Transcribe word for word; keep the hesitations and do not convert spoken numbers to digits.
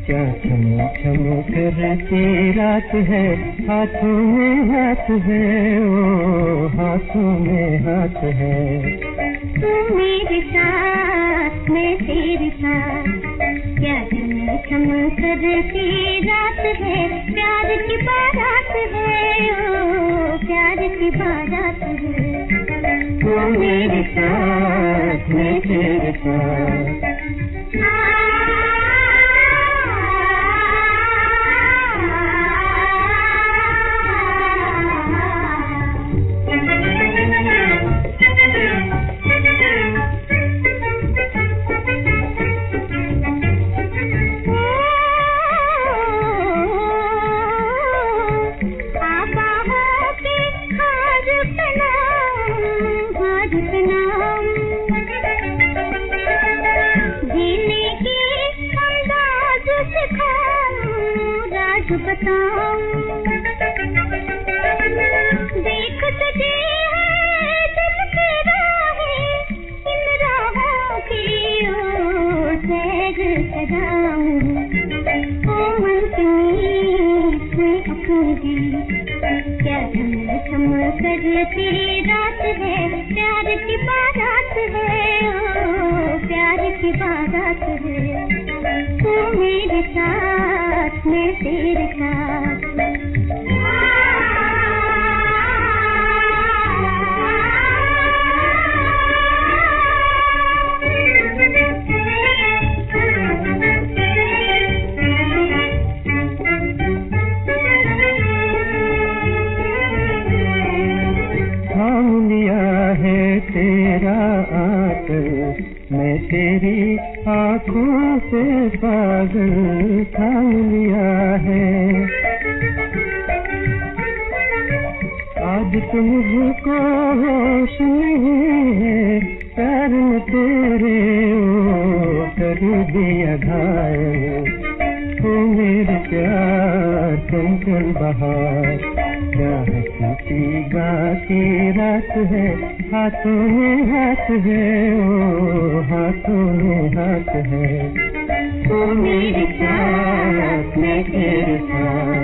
क्या छम छम करती रात है, हाथों में हाथ है, ओ हाथों में हाथ है। तू मेरे साथ मैं तेरे साथ, क्या छम छम करती रात है, प्यार की बारात है, ओ प्यार की बारात है। तू मेरे साथ मैं तेरे साथ। बताऊं देख तुझे है दिल की राहें, इन राहों की ओर सैर सजाऊं। ओ मन की नींद में अपनी दी, क्या छम छम करती रात है, प्यार की बारात है, ओ प्यार की बारात है। तू मेरे साथ मैं तेरे साथ। थाम लिया है तेरा आकर, मैं तेरी आँखों से पागल, थाम लिया है। आज तो मुझको होश नहीं है, प्यार में तेरे ओ कर दिया घायल। ओ मेरे प्यार चंचल बहार, क्या हंसी गाती रात है, हाथों में हाथ है, ओ हाथों में हाथ है। तू मेरे साथ मैं तेरे साथ।